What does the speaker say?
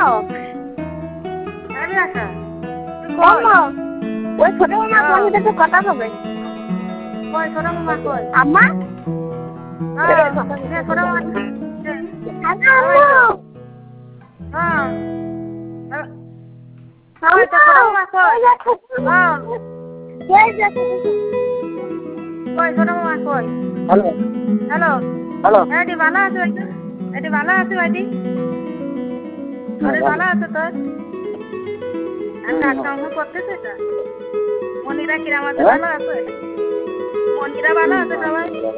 আমি আশা ওই ছোট মামা কোন সাথে কথা হবে কই ছোট মামা কই আম্মা হ্যাঁ ছোট মামা হ্যাঁ কই তো ছোট মামা কই হ্যাঁ কই ছোট মামা কই হ্যালো হ্যালো হ্যালো এটি ভালো আছে এটি ভালো আছে ভাইটি আরে ভালো আছে তোর আমি কাজ করতেছি তো মনিরা কিরাম আছে ভালো আছে মনিরা ভালো আছে সবাই